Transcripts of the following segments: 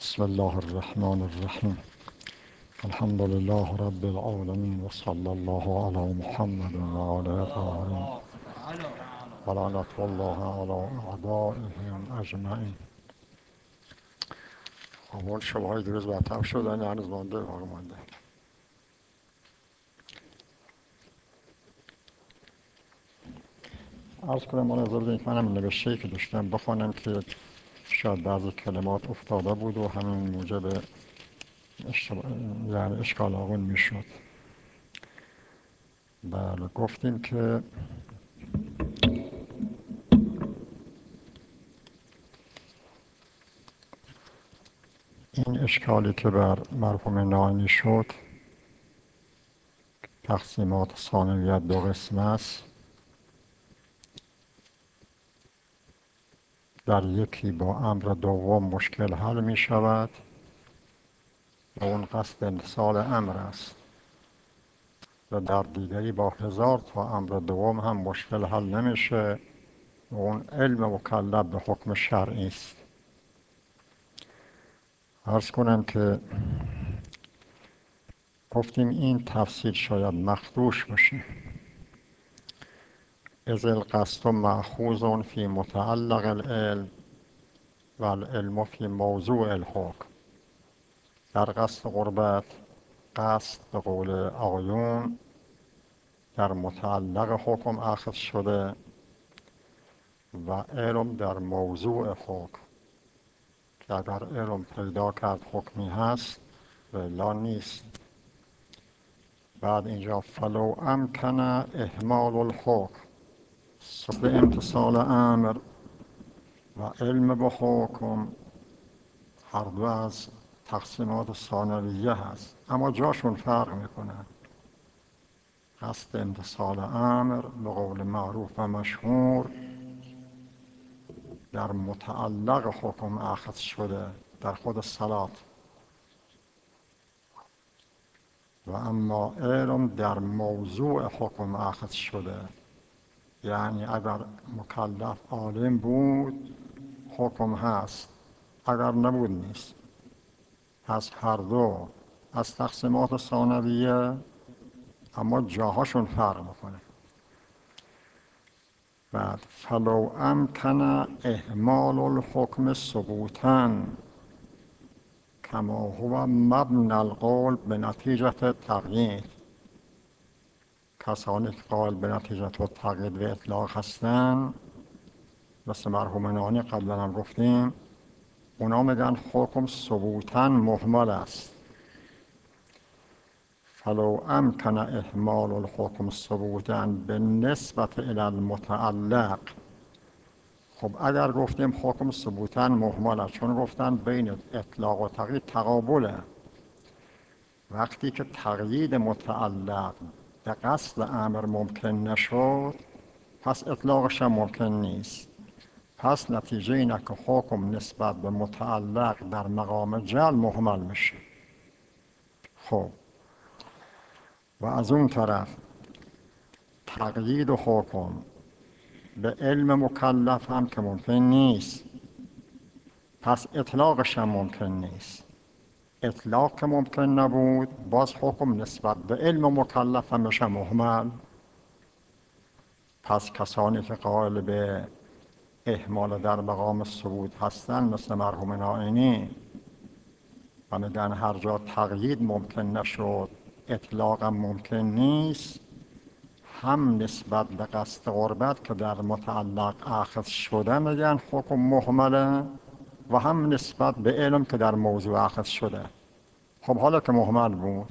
بسم الله الرحمن الرحیم. الحمد لله رب العالمین و صلی الله علی محمد و آله الطاهرین و لعنة الله علی اعدائهم اجمعین. خب اون شبهای دیروز برطرف شدن، هنوز مانده باقی مانده. عرض کنم من از اینکه منم نوشته‌ای که داشتم بخوانم که شاید بعضی کلمات افتاده بود و همین موجب یعنی اشکال آقون میشد. بله، گفتیم که این اشکالی که بر مرحوم ناینی شد، تقسیمات ثانویت دو قسم است. در یکی با امر دوم مشکل حل می شود و اون قصد امتثال امر است، و در دیگری با 1000 تا امر دوم هم مشکل حل نمیشه و اون علم مکلف به حکم شرعی است. عرض کنم که گفتیم این تفسیر شاید مخدوش باشه. اذ القصد مأخوذ فی متعلق العلم و العلم فی موضوع الحکم. در قصد قربت، قصد به قول آقایون در متعلق حکم اخذ شده و علم در موضوع حکم، که اگر علم پیدا کرد حکمی هست و الا نیست. بعد اینجا فلو امکن اهمال الحکم، به امتثال امر و علم به حکم، هر دو از تقسیمات ثانویه هست، اما جاشون فرق میکنن. قصد امتثال امر به قول معروف و مشهور در متعلق حکم اخذ شده، در خود صلات، و اما علم در موضوع حکم اخذ شده. یعنی اگر مکلف عالم بود حکم هست، اگر نبود نیست. پس هر دو از تقسیمات ثانویه، اما جاهاشون فرق میکنه. بعد فلو امکن اهمال الحکم ثبوتا کما هو مبنی القول به نتیجه تقیید. کسانی که قائل به نتیجه تقیید و اطلاق هستن، مثل مرحوم نانی قبلا هم گفتیم، اونا میگن حکم ثبوتا مهمل است. فلو امکن اهمال الحکم ثبوتا بالنسبة الی المتعلق. خب اگر گفتیم حکم ثبوتا مهمل است، چون گفتن بین اطلاق و تقیید تقابله. وقتی که تقیید متعلق به قصد امر ممکن نشد، پس اطلاقش هم ممکن نیست. پس نتیجه اینه که حکم نسبت به متعلق در مقام جعل مهمل میشه. خب و از اون طرف تقیید حکم به علم مکلف هم که ممکن نیست، پس اطلاقش هم ممکن نیست. اطلاق که ممکن نبود، باز حکم نسبت به علم مکلف هم میشه مهمل. پس کسانی که قائل به اهمال در مقام ثبوت هستن، مثل مرحوم ناینی، و میگن هر جا تقیید ممکن نشد اطلاق هم ممکن نیست، هم نسبت به قصد قربت که در متعلق اخذ شده میگن حکم مهمله، و هم نسبت به علم که در موضوع اخذ شده. خب حالا که مهمل بود،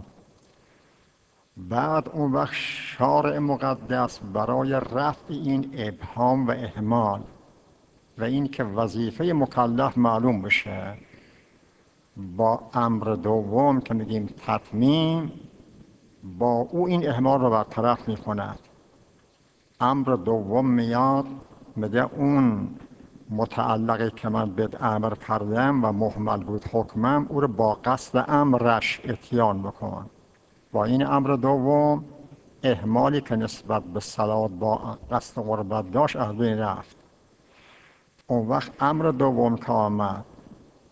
بعد اون وقت شارع مقدس برای رفع این ابهام و اهمال و این که وظیفه مکلف معلوم بشه، با امر دوم که میگیم تتمیم، با او این اهمال رو برطرف میکند. امر دوم میاد میگه اون متعلقی که من به امر کردم و مهمل بود حکمم، او رو با قصد امرش اتیان بکن. با این امر دوم اهمالی که نسبت به صلات با قصد قربت داشت از بین رفت. اون وقت امر دوم که آمد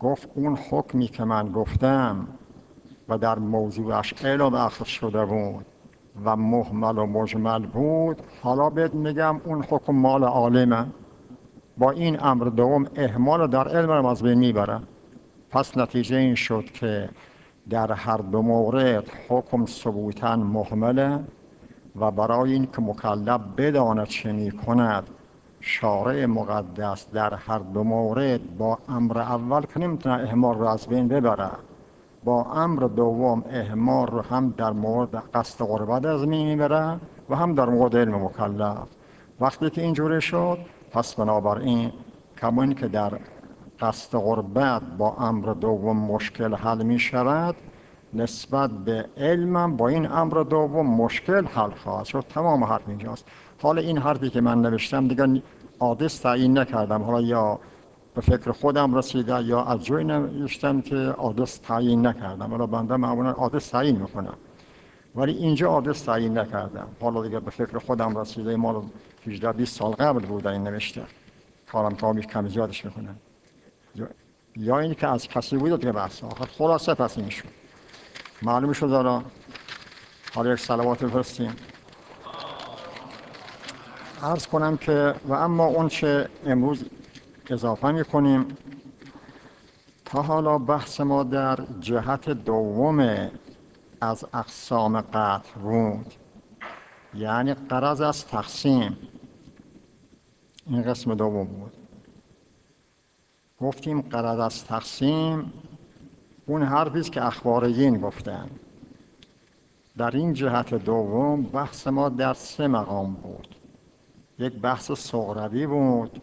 گفت اون حکمی که من گفتم و در موضوعش اعلام اخذ شده بود و مهمل و مجمل بود، حالا بهت میگم اون حکم مال عالمه، با این امر دوم اهمال در علم رو از بین میبره. پس نتیجه این شد که در هر دو مورد حکم ثبوتاً مهمله و برای این که مکلف بداند چه می کند، شارع مقدس در هر دو مورد با امر اول که نمیتونه اهمال رو از بین ببره، با امر دوم اهمال رو هم در مورد قصد قربت از بین میبره و هم در مورد علم مکلف. وقتی که اینجوری شد، پس بنابراین کمون که در قصد قربت با امر دوم مشکل حل می شود، نسبت به علمم با این امر دوم مشکل حل خواهد شد. تمام حرف اینجاست. حالا این حرفی که من نوشتم دیگه آدرس تعیین نکردم، حالا یا به فکر خودم رسیده یا از جای نوشتم که آدرس تعیین نکردم. حالا بنده معمولا آدرس تعیین میکنم، ولی اینجا آدرس تعیین نکردم. حالا دیگه به فکر خودم رسیده، مال 18-20 سال قبل بوده این نوشته، کارم تا کم زیادش میکنم یا اینی که از کسی بوده دیگه بحث آخر. خلاصه پس این شد، معلوم شد. حالا یک صلوات بفرستیم. عرض کنم که و اما اون چه امروز اضافه میکنیم، تا حالا بحث ما در جهت دوم از اقسام قطع بود، یعنی غرض از تقسیم، این قسم دوم بود. گفتیم غرض از تقسیم اون حرفیست که اخباریین گفتن. در این جهت دوم بحث ما در 3 مقام بود. یک بحث صغروی بود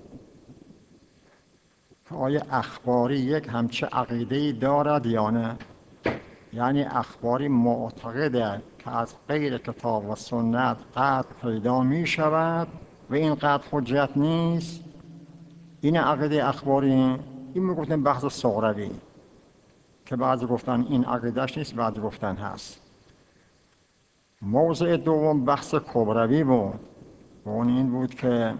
که آیا اخباری یک همچه عقیده‌ای دارد یا نه، یعنی اخباری معتقده که از غیر کتاب و سنت قطع پیدا می شود و این قطع حجت نیست. این عقیده اخباری، این میگفتن بحث صغروی که بعضی گفتن این عقیدهش نیست، بعضی گفتن هست. موضوع دوم بحث کبروی بود و اون این بود که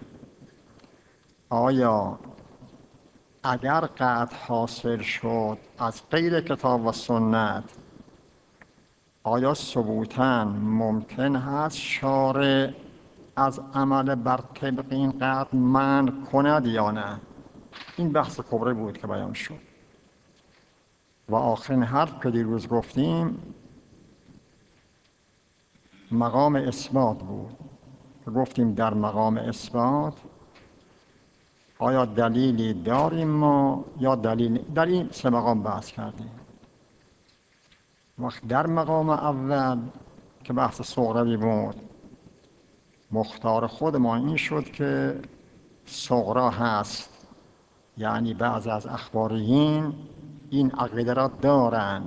آیا اگر قطع حاصل شد از غیر کتاب و سنت، آیا ثبوتاً ممکن هست شارع از عمل بر طبق این قطع منع کند یا نه؟ این بحث کبری بود که بیان شد. و آخرین حرف که دیروز گفتیم مقام اثبات بود. گفتیم در مقام اثبات آیا دلیلی داریم ما یا دلیل، در این 3 مقام بحث کردیم. وقت در مقام اول که بحث صغروی بود، مختار خود ما این شد که صغرا هست، یعنی بعض از اخباریین این عقیده را دارن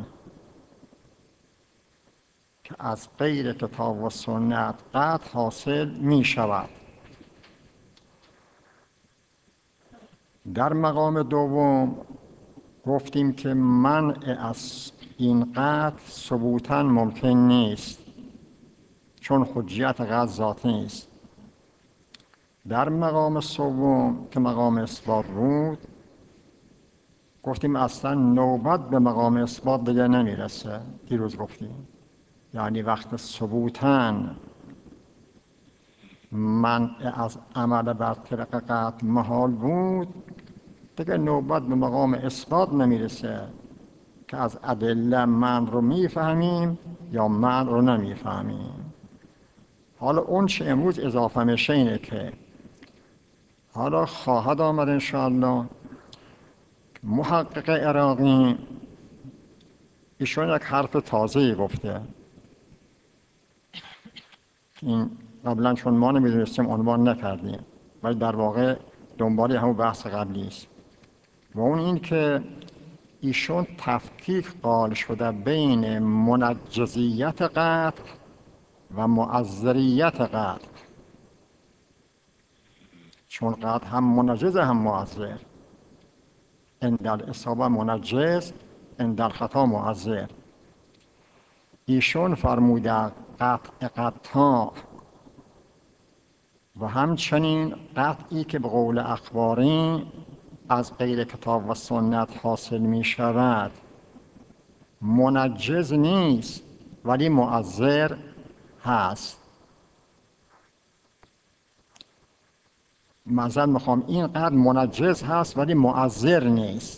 که از غیر کتاب و سنت قطع حاصل می شود. در مقام دوم گفتیم که منع از این قطع ثبوتاً ممکن نیست، چون حجیت قطع ذاتی نیست. در مقام سوم که مقام اثبات بود، گفتیم اصلا نوبت به مقام اثبات دیگه نمیرسه. دیروز گفتیم یعنی وقت ثبوتاً منع از عمل بر طبق قطع محال بود، دیگه نوبت به مقام اثبات نمیرسه که از ادله من رو میفهمیم یا من رو نمیفهمیم. حالا اون چه امروز اضافه میشه اینه که حالا خواهد آمد انشاءالله محقق عراقی، ایشون یک حرف تازه‌ای گفته. این قبلا چون ما نمیدونستیم عنوان نکردیم، ولی در واقع دنبال همون بحث قبلی است. و اون این که ایشون تفکیک قائل شده بین منجزیت قطع و معذریت قطع، چون قطع هم منجز هم معذر. عند الاصابه منجز، عند الخطا معذر. ایشون فرموده قطع قطع و همچنین قطعی که به قول اخباری از غیر کتاب و سنت حاصل می شود منجز نیست ولی مؤثر هست. معذرت میخوام، اینقدر منجز هست ولی مؤثر نیست.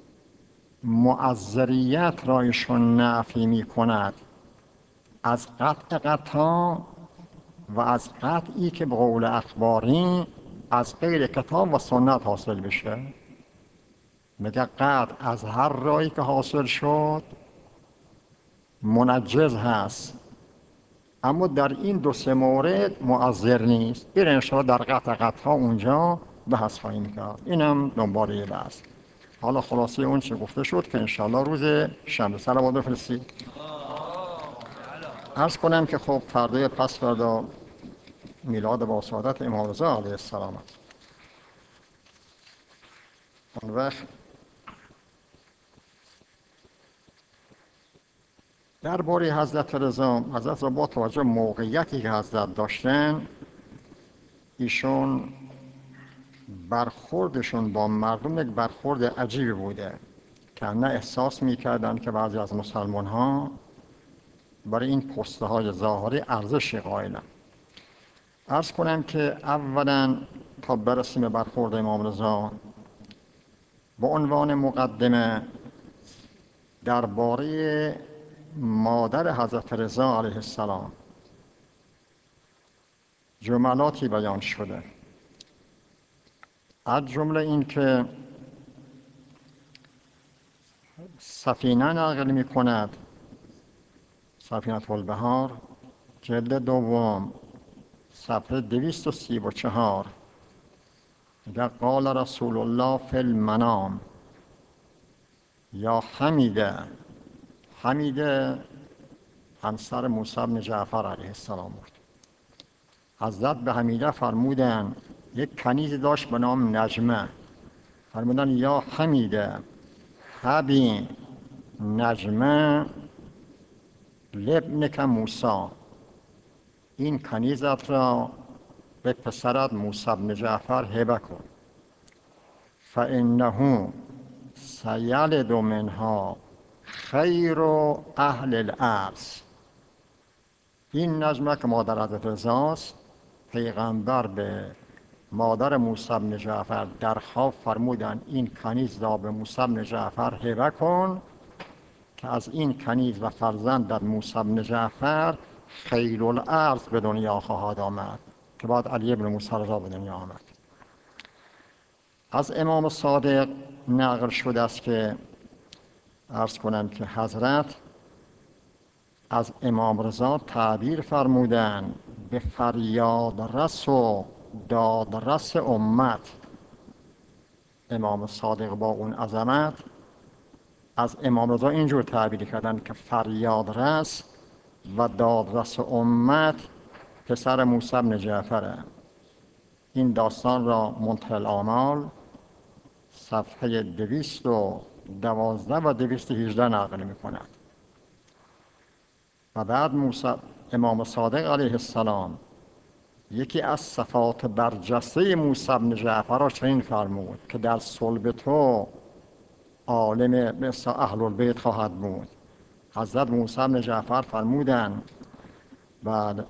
مؤثریت را ایشون نفی می کند از قطع قطع و از قطعی که به قول اخباری از غیر کتاب و سنت حاصل بشه. میگه قطع از هر راهی که حاصل شد منجز هست، اما در این دو سه مورد مؤثر نیست. این انشاءالله در قطع قطع اونجا بحث خواهیم کرد. اینم دنباله بحث. حالا خلاصه اون چه گفته شد که انشاءالله روز شنبه صلوات بفرستید. عرض کنم که خب فردا پس فردا میلاد با سعادت امام رضا علیه السلام است. اون وقت درباره حضرت رضا با توجه موقعیتی که حضرت داشتن، ایشون برخوردشون با مردم یک برخورد عجیبی بوده که نه احساس میکردن که بعضی از مسلمان ها برای این پسته های ظاهری ارزش قائلن. عرض کنم که اولا تا برسیم به برخورد امام رضا، با عنوان مقدمه درباره مادر حضرت رضا علیه السلام جملاتی بیان شده. از جمله این که سفینه نقل می کند، سفینة البحار جلد دوم صفحه 234، میگه قال رسول الله فی المنام یا حمیده همسر موسی بن جعفر علیه السلام بود. حضرت به حمیده فرمودن، یک کنیزی داشت به نام نجمه، فرمودن یا حمیده هبی نجمه لابنک موسی، این کنیزت را به پسرت موسی بن جعفر هبه کن، فانه سیلد منها خیر اهل الارض. این نجمه که مادر حضرت رضاست، پیغمبر به مادر موسی بن جعفر در خواب فرمودن این کنیز را به موسی بن جعفر هبه کن که از این کنیز و فرزندت موسی بن جعفر خیر الارض به دنیا خواهد آمد، که بعد علی بن موسی رضا به دنیا آمد. از امام صادق نقل شده است که عرض کنم که حضرت از امام رضا تعبیر فرمودن به فریاد رس و داد رس امت. امام صادق با اون عظمت از امام رضا اینجور تعبیر کردن که فریاد رس و داد رس امت پسر موسی بن جعفره. این داستان را منتهی الآمال صفحه 212 و 218 نقل می کند. و بعد امام صادق علیه السلام یکی از صفات برجسته موسی بن جعفر را چنین فرمود که در صلب تو عالم مثل اهل البیت خواهد بود. حضرت موسی بن جعفر فرمودن بعد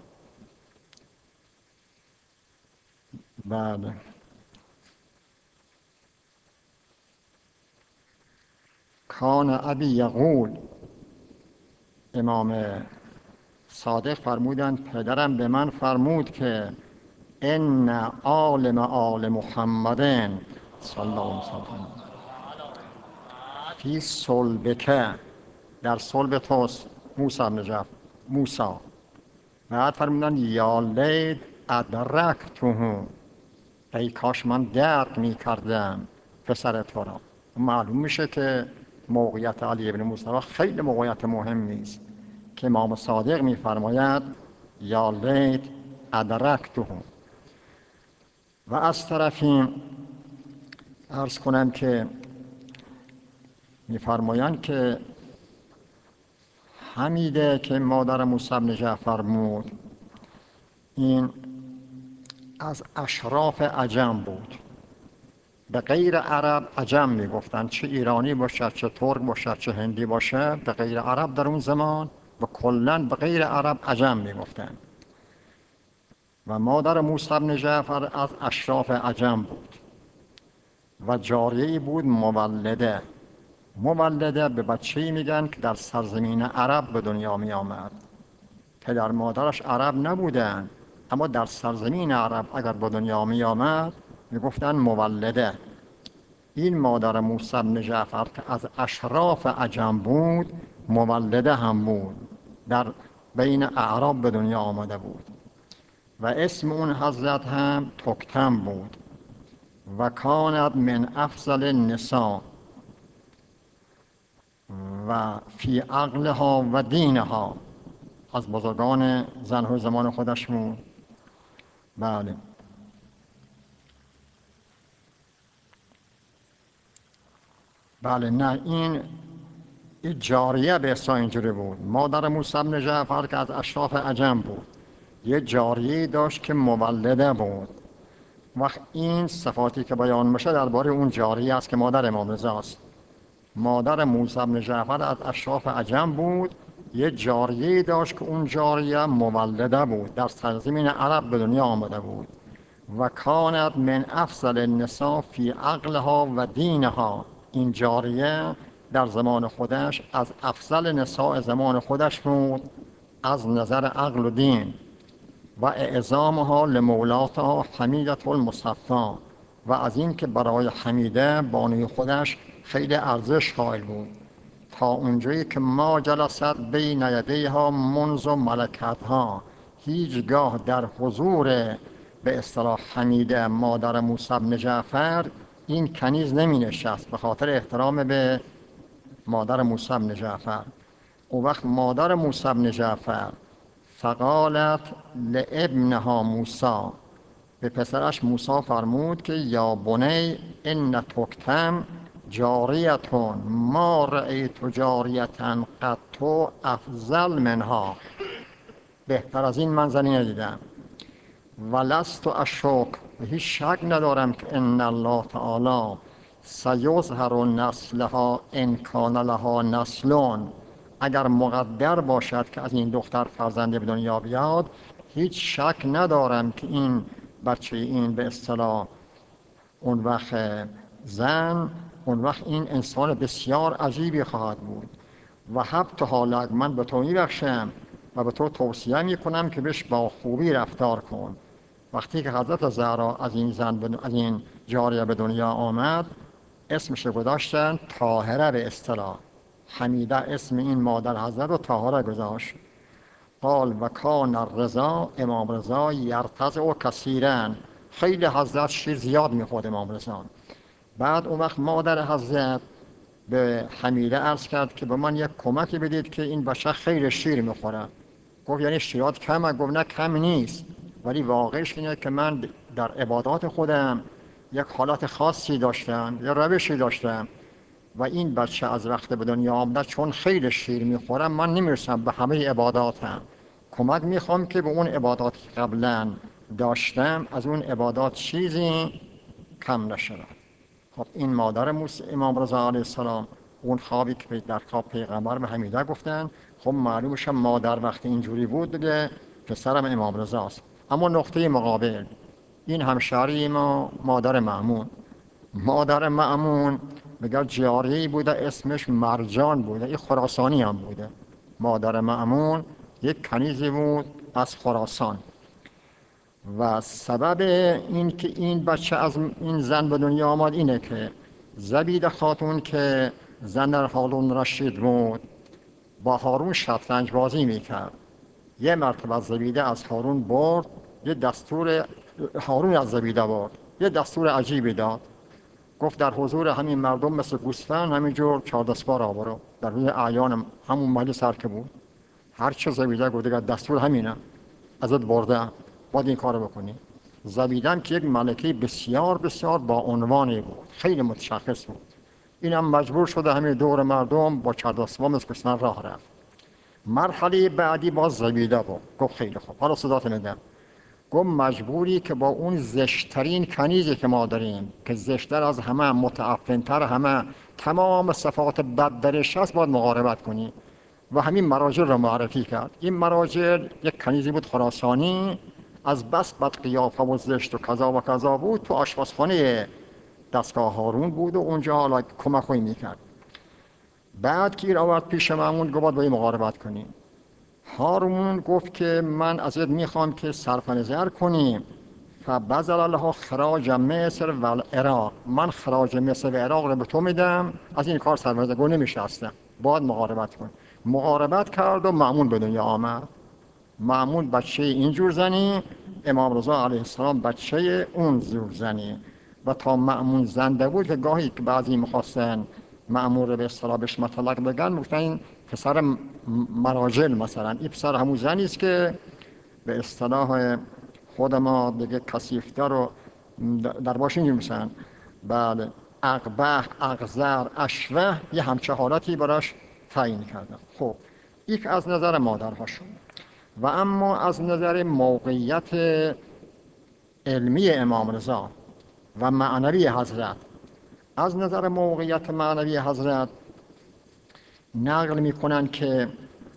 کان ابی یقول، امام صادق فرمودن پدرم به من فرمود که ان عالم آل محمد صلی الله علیه وسلم فی صلبک، در صلب توست موسی بن جعفر موسی. بعد فرمودن یا لیت ادرکته، ای کاش من درک می کردم پسر تو را. معلوم میشه که موقعیت علی ابن موسی خیلی موقعیت مهمی است که امام صادق می‌فرماید یا لیت ادرکته. و از طرفی عرض کنم که می‌فرمایند که حمیده که مادر موسی بن جعفر بود، این از اشراف عجم بود. به غیر عرب عجم میگفتن، چه ایرانی باشد، چه ترک باشد، چه هندی باشد، به غیر عرب در اون زمان و کلاً به غیر عرب عجم میگفتن. و مادر موسی بن جعفر از اشراف عجم بود و جاریه‌ای بود مولده. مولده به بچه‌ای میگن که در سرزمین عرب به دنیا می آمد. پدر مادرش عرب نبودن، اما در سرزمین عرب اگر به دنیا می آمد میگفتن مولده. این مادر موسی بن جعفر که از اشراف عجم بود، مولده هم بود، در بین اعراب به دنیا آمده بود و اسم اون حضرت هم تکتم بود و کانت من افضل النساء و فی عقلها و دینها، از بزرگان زنهای زمان خودش بود. بله. بله نه، این جاریه به اصلا اینجوری بود. مادر موسی بن جعفر که از اشراف عجم بود، یه جاریه داشت که مولده بود. وقت این صفاتی که بیان میشه درباره اون جاریه است که مادر امام رضا است. مادر موسی بن جعفر از اشراف عجم بود، یه جاریه داشت که اون جاریه مولده بود، در سرزمین عرب به دنیا آمده بود و کانت من افضل النساء فی عقلها و دینها. این جاریه در زمان خودش از افضل نساء زمان خودش بود از نظر عقل و دین و اعظامها لمولاتها حمیدة المصطفى، و از این که برای حمیده بانوی خودش خیلی ارزش قائل بود، تا اونجایی که ما جلست بین یدیها منذ ملکتها، هیچگاه در حضور به اصطلاح حمیده مادر موسی بن جعفر این کنیز نمی نشست به خاطر احترام به مادر موسی بن جعفر. اون وقت مادر موسی بن جعفر فقالت لابنها موسی، به پسرش موسی فرمود که یا بنی ان تکتم جاریتون ما رأیت جاریتن قد تو افضل منها، بهتر از این منظری ندیدم. ولست اشک، و هیچ شک ندارم که ان الله تعالی سیظهر نسلها ان کان لها نسلون، اگر مقدر باشد که از این دختر فرزندی به دنیا بیاد، هیچ شک ندارم که این بچه، این به اصطلاح اون وقت زن، اون وقت این انسان بسیار عجیبی خواهد بود. و حبت حالک، من به تو میبخشم و به تو توصیه میکنم که بهش با خوبی رفتار کن. وقتی که حضرت زهرا از این زن از این جاریه به دنیا آمد، اسمش گذاشتن طاهره، به اصطلاح حمیده اسم این مادر حضرت رو طاهره گذاشت. قال و کان الرضا، امام رضا یرتضع کثیرا، خیلی حضرت شیر زیاد میخورد امام رضا. بعد اون وقت مادر حضرت به حمیده عرض کرد که به من یک کمکی بدید که این بچه خیلی شیر میخوره. گفت یعنی شیرات کمه؟ گفت نه کم نیست، ولی واقعش اینه که من در عبادات خودم یک حالت خاصی داشتم، یا روشی داشتم و این بچه از وقت به دنیا آمده چون خیلی شیر میخورم من نمیرسم به همه عباداتم، کمک میخوام که به اون عبادات قبلا داشتم از اون عبادات چیزی کم نشود. خب این مادر موسی امام رضا علیه السلام، اون خوابی که در خواب پیغمبر به حمیده گفتن، خب معلومش مادر وقتی اینجوری بود دیگه پسرم امام رضا است. اما نقطه مقابل این همشهری ما مادر مأمون، مادر مأمون میگه جاریه‌ای بوده اسمش مرجان بوده، این خراسانی هم بوده. مادر مأمون یک کنیزی بود از خراسان و سبب این که این بچه از این زن به دنیا آمد اینه که زبیده خاتون که زن هارون رشید بود با هارون شطرنج بازی میکرد. یه مرتبه زبیده از هارون برد، یه دستور هارون از زبیده برد، یه دستور عجیبی داد. گفت در حضور همین مردم مثل گوسفند همینجور 14 بار آورو در روی اعیان همون مجلس سر که بود، هر چه زبیده گفت دیگه دستور همینه، ازت برده باید این کارو بکنی. زبیدم که یک ملکه بسیار بسیار با عنوانی بود، خیلی متشخص بود، اینم مجبور شده همین دور مردم با 14 مثل گوسفند راه رفت. مرحله بعدی باز زبیده بود. گفت خیلی خوب حالا صدات میدم. گفت مجبوری که با اون زشترین کنیزی که ما داریم که زشتر از همه، متعفنتر همه، تمام صفات بد درش هست، باید مقاربت کنی. و همین مراجل را معرفی کرد. این مراجل یک کنیزی بود خراسانی، از بس بد قیافه و زشت و کذا و کذا بود، تو آشپزخانه دستگاه هارون بود و اونجا حالا کمکوی میکرد. بعد که این آورد پیش مأمون، گفت باید مقاربت کنیم. هارون گفت که من ازت میخوام که صرف نظر کنیم. فبذل له خراج مصر و العراق، من خراج مصر و عراق رو به تو میدم، از این کار صرف نظر گو نمیشستم، باید مقاربت کن. مقاربت کرد و مأمون به دنیا آمد. مأمون بچه اینجور زنی، امام رضا علیه السلام بچه اون جور زنی. و تا مأمون زنده بود که گاهی که بعضی میخواستن مأمون رو به اصطلاح بهش مطلق بگن، میگفتن این پسر مراجل، مثلا این پسر همون زنی است که به اصطلاح خود ما دیگه کثیف‌تر رو در باش اینجور میسن. بله، اقبح، اقذر، اشوه، یه همچه حالتی براش تعیین کردن. خب یک از نظر مادرها شد. و اما از نظر موقعیت علمی امام رضا و معنوی حضرت، از نظر موقعیت معنوی حضرت نقل میکنن که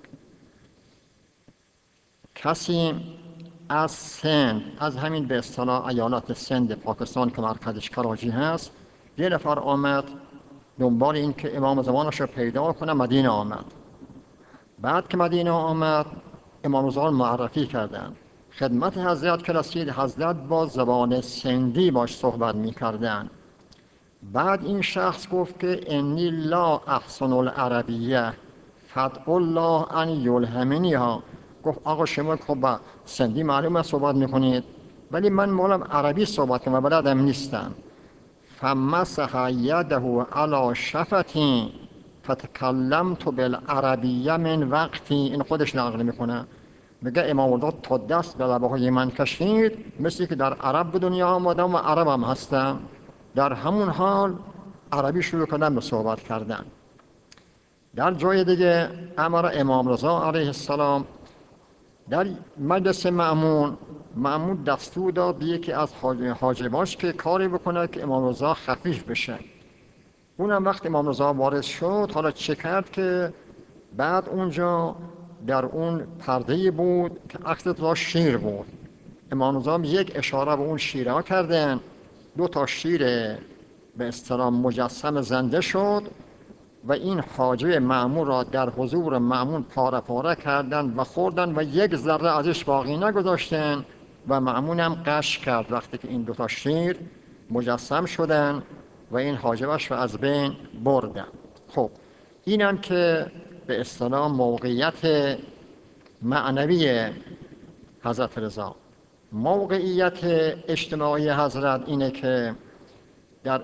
کسی از سند، از همین به اصطلاح ایالات سند پاکستان که مرکزش کراچی هست، یه نفر آمد دنبال این که امام زمانش رو پیدا کنه، مدینه آمد. بعد که مدینه آمد، امام رضا معرفی کردن. خدمت حضرت که رسید، حضرت با زبان سندی باش صحبت میکردن. بعد این شخص گفت که انی لا احسن العربیه فادعوا الله ان یلهمنیها. گفت آقا شما خب سندی معلومه صحبت میکنید، ولی من مالم عربی صحبت کنم و بلدم نیستم. فمسح یده علی شفتی فتکلمت بالعربیه من وقتی. این خودش نقل میکنه، میگه امام رضا تا دست به لبهای من کشید، مثل که در عرب به دنیا آمدم و عربم هستم. در همون حال عربی شروع کردن به صحبت کردن. در جای دیگه امر امام رضا علیه السلام در مجلس مأمون دستور داد به یکی از حاجباش که کاری بکنه که امام رضا خفیف بشه. اونم وقت امام رضا وارد شد، حالا چه کرد که بعد اونجا در اون پرده بود که عکس رضا شیر بود. امام رضا یک اشاره به اون شیرها کردن، 2 تا شیر به اصطلاح مجسم زنده شد و این حاجب مأمون را در حضور مأمون پاره پاره کردن و خوردن و یک ذره ازش باقی نگذاشتن و مأمون هم قش کرد وقتی که این 2 تا شیر مجسم شدن و این حاجبش رو از بین بردن. خب اینم که به اصطلاح موقعیت معنوی حضرت رضا. موقعیت اجتماعی حضرت اینه که در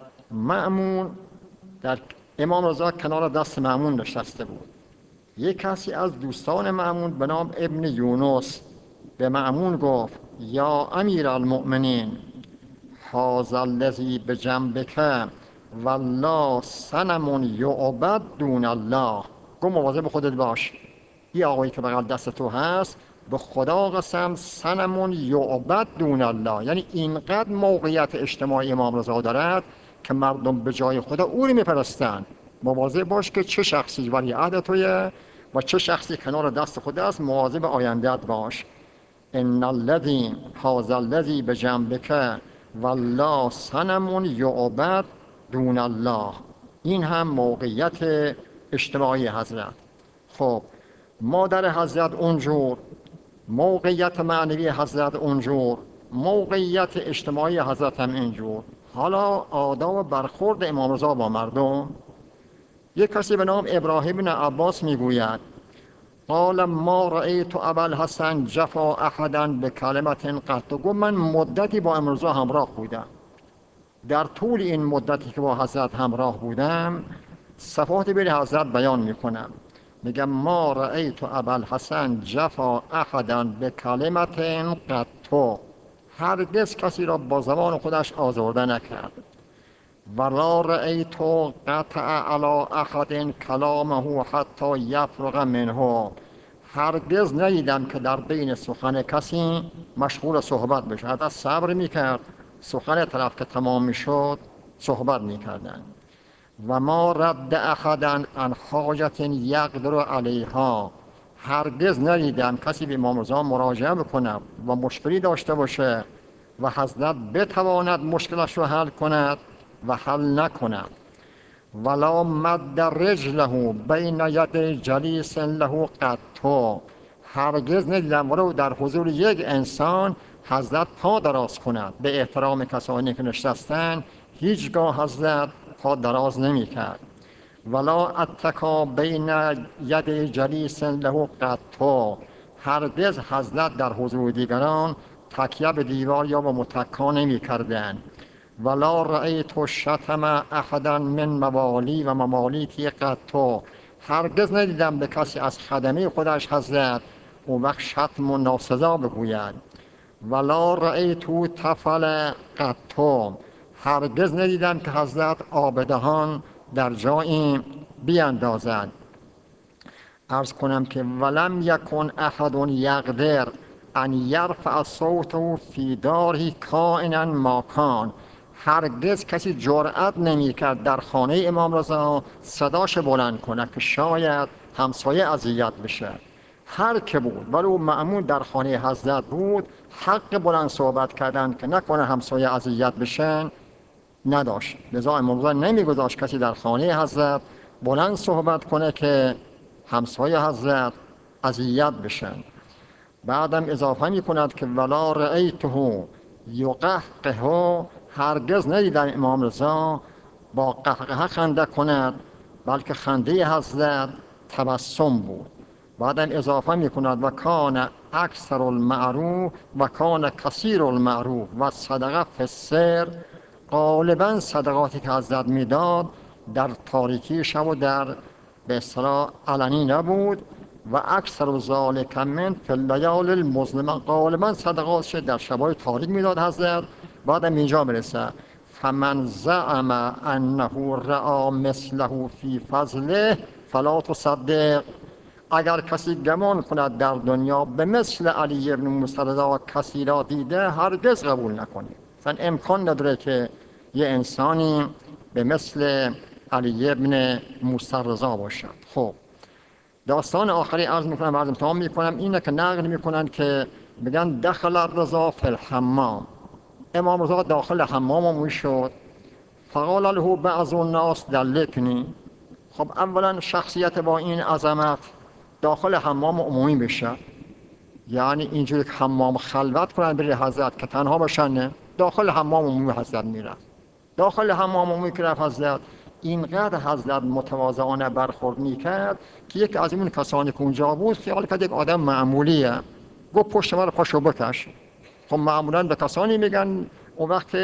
امام رضا کنار دست مأمون نشسته بود. یک کسی از دوستان مأمون به نام ابن یونس به مأمون گفت یا امیر المؤمنین هذا الذی بجنبک والله صنم یعبد دون الله. گفت مواظب خودت باش، این آقایی که بغل دست تو هست به خدا قسم صنم یعبد دون الله، یعنی اینقدر موقعیت اجتماعی امام رضا دارد که مردم به جای خدا او رو میپرستن. مواظب باش که چه شخصی ولی عهد تویه و چه شخصی کنار دست خود است، مواظب آیندت باش. ان الذی هذا الذی بجنبک والله صنم یعبد دون الله. این هم موقعیت اجتماعی حضرت. خب مادر حضرت اونجور، موقعیت معنوی حضرت اونجور، موقعیت اجتماعی حضرت هم اینجور. حالا آداب و برخورد امام رضا با مردم. یک کسی به نام ابراهیم بن عباس میگوید قال ما رأیت ابا الحسن جفا احدا بکلمت قط. گفت من مدتی با امام رضا همراه بودم، در طول این مدتی که با حضرت همراه بودم صفات بین حضرت بیان میکنم. میگم ما رأیت ابا الحسن جفا احدا بکلمت قط، هرگز کسی را با زبان خودش آزرده نکرد. ولا رأیت قطع علی احد کلامه حتی یفرغ منه، هرگز ندیدم که در بین سخن کسی مشغول صحبت بشه. حتی صبر میکرد، سخن طرف که تمام میشد صحبت میکردن. و ما رد احدا عن حاجت یقدر علیها، هرگز ندیدم کسی به امام رضا مراجعه بکنه و مشکلی داشته باشه و حضرت بتواند مشکلش رو حل کند و حل نکند. ولا مد رجله بین ید جلیس له قط، هرگز ندیدم ولو در حضور یک انسان حضرت پا دراز کند. به احترام کسانی که نشستن هیچگاه حضرت پا دراز نمی کرد. ولا اتکا بین ید جلیس له قط، هرگز حضرت در حضور دیگران تکیه به دیوار یا به متکا نمی کردند. ولا رأیت شتم احدا من موالی و ممالیکی قط، هرگز ندیدم به کسی از خدمه خودش حضرت اون وقت شتم و ناسزا بگوید. ولا رأیت طفل قط، هرگز ندیدم که حضرت آبدهان در جایی بیاندازد. عرض کنم که ولم یکن احد یقدر ان یرفع صوته فی داره کائنا ما کان، هرگز کسی جرأت نمی کرد در خانه امام رضا صداش بلند کنه که شاید همسایه اذیت بشه. هر که بود ولو مأمون در خانه حضرت بود، حق بلند صحبت کردن که نکنه همسایه اذیت بشن نداشت. لذا امام رضا نمیگذاشت کسی در خانه حضرت بلند صحبت کنه که همسایه حضرت اذیت بشن. بعدم اضافه می کند که ولا رأیته یقهقه، هرگز ندیدم امام رضا با قهقه خنده کند، بلکه خنده حضرت تبسم بود. بعدم اضافه می کند و کان اکثر المعروف و کان کثیر المعروف و صدقه فی السر، غالبا صدقاتی که حضرت میداد در تاریکی شب و در به اصطلاح علنی نبود. و اکثر ذالک من فی اللیال المظلمه، غالبا صدقاتش در شبای تاریک میداد حضرت. بعدم اینجا برسه فمن زعم انه رأى مثله فی فضله فلا تصدق، اگر کسی گمان کند در دنیا به مثل علی ابن موسی رضا کسی را دیده هرگز قبول نکنید. مثلا امکان نداره که یه انسانی به مثل علی ابن موسی رضا باشد. خب داستان آخری عرض میکنم، عرض امتحان میکنم، اینه که نقل میکنن که میگن دخل الرضا فی الحمام، امام رضا داخل حمام میشد. فقال له بعض الناس دلکنی. خب اولا شخصیت با این عظمت داخل حمام عمومی بشه، یعنی اینجوری که حمام خلوت کنن بری حضرت که تنها باشن، نه، داخل حمام عمومی حضرت میرفت. داخل حمام عمومی که رفت حضرت، اینقدر حضرت متواضعانه برخورد میکرد که یک از این کسانی که اونجا بود خیال کرد یک آدم معمولیه، گفت پشت من رو پاشو بکش. خب معمولا به کسانی میگن اون وقت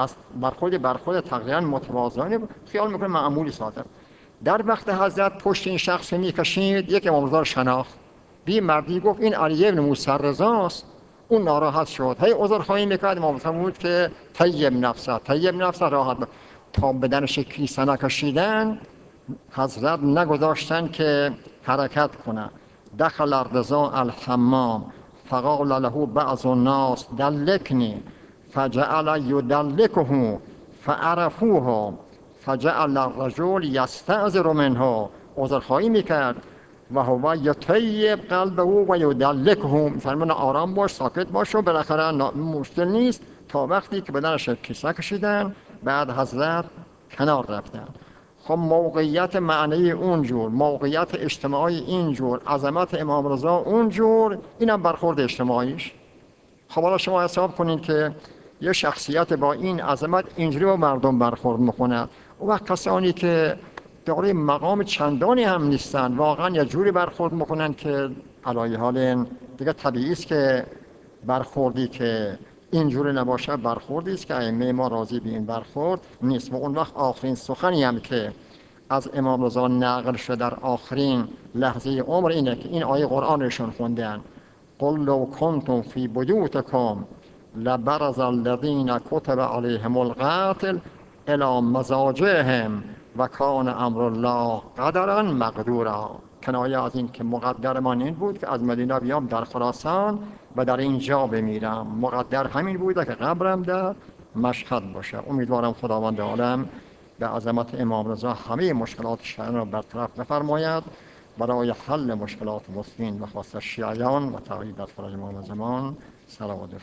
برخورد تقریبا متواضعانه خیال میکنه معمولی صادق. در وقت حضرت پشت این شخص میکشید، یک امام رضا شناخت، بی مردی گفت این علی ابن موسی رضاست. اون ناراحت شد، هی عذرخواهی میکرد. امام رضا بود که طیب نفسه راحت تا بدن کیسه نکشیدن حضرت نگذاشتن که حرکت کنه. دخل الرضا الحمام فقال له بعض الناس دلکنی فجعل یدلکه فعرفوه فجعل الرجل یستعذر منه، عذرخواهی میکرد و هو یطیب قلبه و یدلکه، فرمان آرام باش، ساکت باش و بالاخره مشکل نیست، تا وقتی که بدنش کیسه کشیدن بعد حضرت کنار رفتن. خب موقعیت معنی اونجور، موقعیت اجتماعی اینجور، عظمت امام رضا اونجور، اینم برخورد اجتماعیش. خب حالا شما حساب کنین که یه شخصیت با این عظمت اینجوری با مردم برخورد میکنه، اون وقت کسانی که دارای مقام چندانی هم نیستن واقعا یه جوری برخورد میکنن که علای حال دیگه طبیعی است که برخوردی که اینجوری نباشه برخوردی است که ائمه ما راضی به این برخورد نیست. و اون وقت آخرین سخنی هم که از امام رضا نقل شده در آخرین لحظه عمر اینه که این آیه قرآن رشون خوندن: قل لو کنتم فی بیوتکم لبرز الذین کتب علیهم القتل الی مضاجعهم و کان امر الله قدرا مقدورا. کنایه از این که مقدر من این بود که از مدینه بیام در خراسان و در اینجا بمیرم. مقدر همین بوده که قبرم در مشهد باشه. امیدوارم خداوند عالم به عظمت امام رضا همه مشکلات شیعیان را برطرف بفرماید، برای حل مشکلات مسلمین و خاصه شیعیان و تغییر در فرج امام زمان صلوات